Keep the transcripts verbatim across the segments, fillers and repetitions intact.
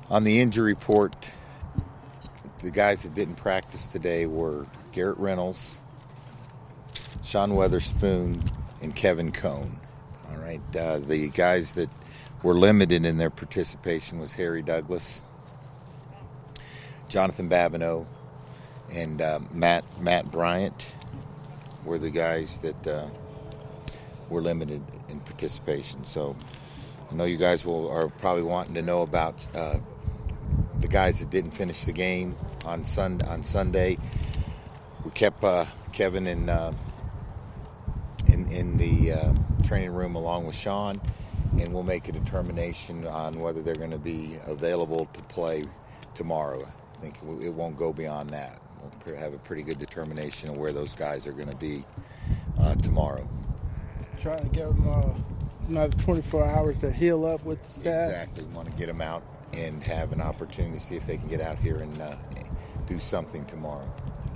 On the injury report, the guys that didn't practice today were Garrett Reynolds, Sean Weatherspoon, and Kevin Cone. All right, uh, the guys that were limited in their participation was Harry Douglas, Jonathan Babineau, and uh, Matt Matt Bryant were the guys that uh, were limited in participation. So I know you guys will are probably wanting to know about uh, the guys that didn't finish the game on sun on Sunday. We kept uh, Kevin in uh, in in the uh, training room along with Sean, and we'll make a determination on whether they're going to be available to play tomorrow. I think it won't go beyond that. We'll have a pretty good determination of where those guys are going to be uh, tomorrow. Trying to give them uh, another twenty-four hours to heal up with the staff. Exactly. We want to get them out and have an opportunity to see if they can get out here and uh, do something tomorrow.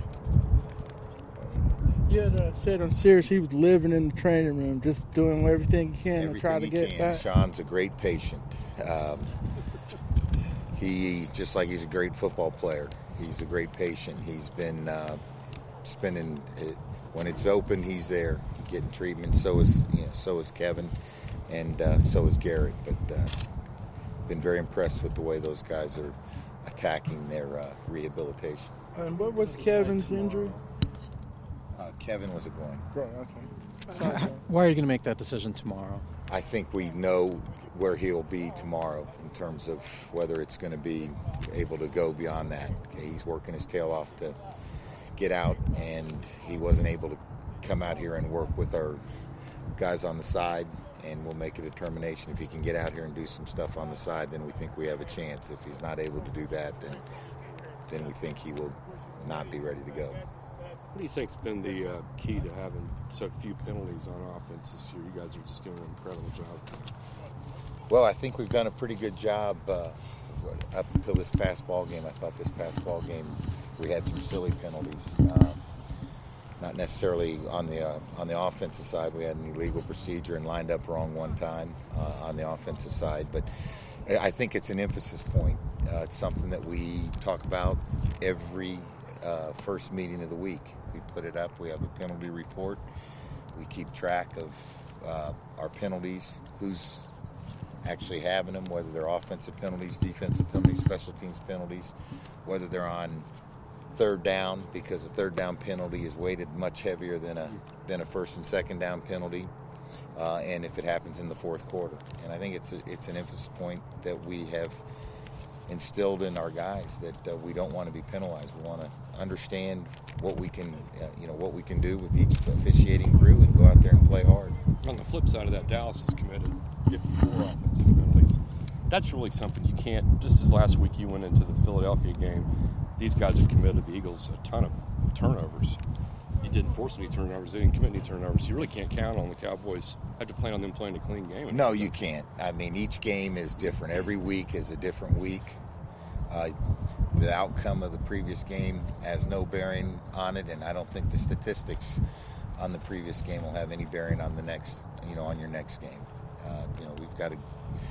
You had uh, said on Sirius he was living in the training room, just doing everything he can everything to try to he get can. back. Sean's a great patient. Um, he, just like he's a great football player, he's a great patient. He's been uh, spending, it, when it's open, he's there getting treatment. So is, you know, so is Kevin, and uh, so is Garrett. But uh, been very impressed with the way those guys are attacking their uh, rehabilitation. And what was Kevin's injury? Uh, Kevin was a groin. Groin, okay. Why are you going to make that decision tomorrow? I think we know where he'll be tomorrow in terms of whether it's going to be able to go beyond that. Okay, he's working his tail off to get out, and he wasn't able to come out here and work with our guys on the side, and we'll make a determination. If he can get out here and do some stuff on the side, then we think we have a chance. If he's not able to do that, then then we think he will not be ready to go. What do you think's been the uh, key to having so few penalties on offense this year? You guys are just doing an incredible job. Well, I think we've done a pretty good job uh, up until this past ball game. I thought this past ball game we had some silly penalties. Um, not necessarily on the uh, on the offensive side. We had an illegal procedure and lined up wrong one time uh, on the offensive side. But I think it's an emphasis point. Uh, it's something that we talk about every uh, first meeting of the week. We put it up. We have a penalty report. We keep track of uh, our penalties, who's actually having them, whether they're offensive penalties, defensive penalties, special teams penalties, whether they're on third down, because a third down penalty is weighted much heavier than a than a first and second down penalty, uh, and if it happens in the fourth quarter. And I think it's a, it's an emphasis point that we have instilled in our guys that uh, we don't want to be penalized. We want to understand what we can, uh, you know, what we can do with each officiating crew and go out there and play hard. On the flip side of that, Dallas has committed fifty-four offensive penalties. That's really something you can't. Just as last week you went into the Philadelphia game, these guys have committed the Eagles a ton of turnovers. You didn't force any turnovers. They didn't commit any turnovers. You really can't count on the Cowboys. Have to plan on them playing a clean game. No, you can't. I mean, each game is different. Every week is a different week. Uh, the outcome of the previous game has no bearing on it, and I don't think the statistics on the previous game will have any bearing on the next, you know, on your next game. Uh, you know, we've got to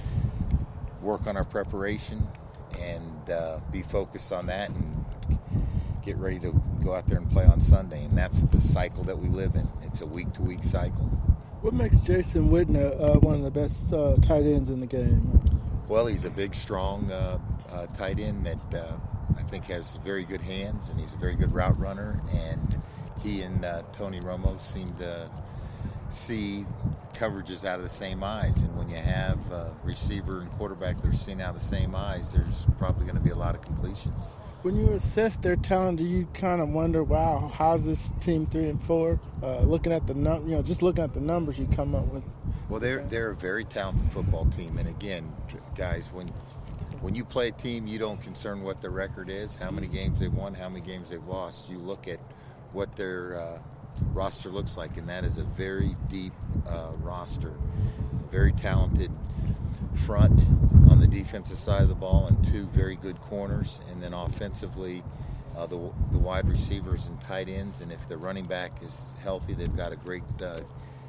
work on our preparation and uh, be focused on that and get ready to go out there and play on Sunday. And that's the cycle that we live in. It's a week-to-week cycle. What makes Jason Witten uh, one of the best uh, tight ends in the game? Well, he's a big, strong uh, uh, tight end that uh, I think has very good hands, and he's a very good route runner. And he and uh, Tony Romo seem to see coverages out of the same eyes. And when you have a receiver and quarterback that are seeing out of the same eyes, there's probably going to be a lot of completions. When you assess their talent, do you kind of wonder, wow, how's this team three and four? Uh, looking at the num, you know, just looking at the numbers you come up with. Well, they're they're a very talented football team, and again, guys, when when you play a team, you don't concern what their record is, how many games they've won, how many games they've lost. You look at what their uh, roster looks like, and that is a very deep uh, roster, very talented front on the defensive side of the ball, and two very good corners, and then offensively, uh, the the wide receivers and tight ends. And if the running back is healthy, they've got a great uh,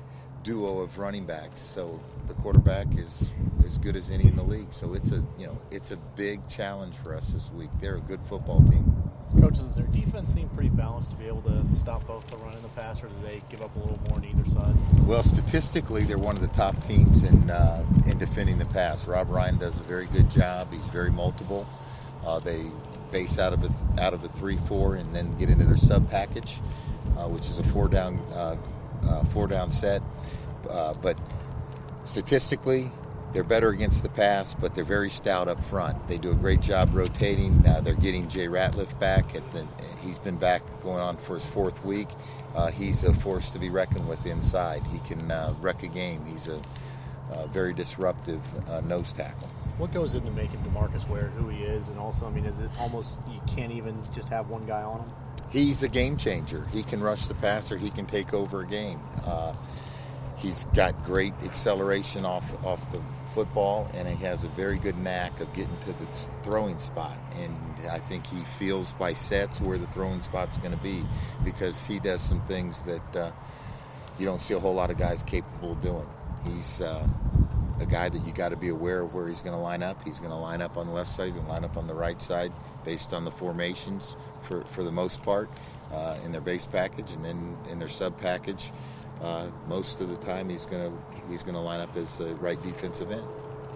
duo of running backs. So the quarterback is as good as any in the league. So it's a you know it's a big challenge for us this week. They're a good football team. Coaches, does their defense seem pretty balanced to be able to stop both the run and the pass, or do they give up a little more on either side? Well, statistically, they're one of the top teams in uh, in defending the pass. Rob Ryan does a very good job. He's very multiple. Uh, they base out of a out of a three four and then get into their sub package, uh, which is a four down uh, uh, four down set. Uh, but statistically, they're better against the pass, but they're very stout up front. They do a great job rotating. Uh, they're getting Jay Ratliff back. At the, he's been back going on for his fourth week. Uh, he's a force to be reckoned with inside. He can uh, wreck a game. He's a uh, very disruptive uh, nose tackle. What goes into making DeMarcus Ware who he is? And also, I mean, is it almost you can't even just have one guy on him? He's a game changer. He can rush the passer. He can take over a game. Uh, he's got great acceleration off off the football, and he has a very good knack of getting to the throwing spot. And I think he feels by sets where the throwing spot's going to be, because he does some things that uh, you don't see a whole lot of guys capable of doing. He's uh, a guy that you got to be aware of where he's going to line up. He's going to line up on the left side. He's going to line up on the right side based on the formations for, for the most part uh, in their base package, and then in their sub package. Uh, most of the time, he's going to he's going to line up as a right defensive end.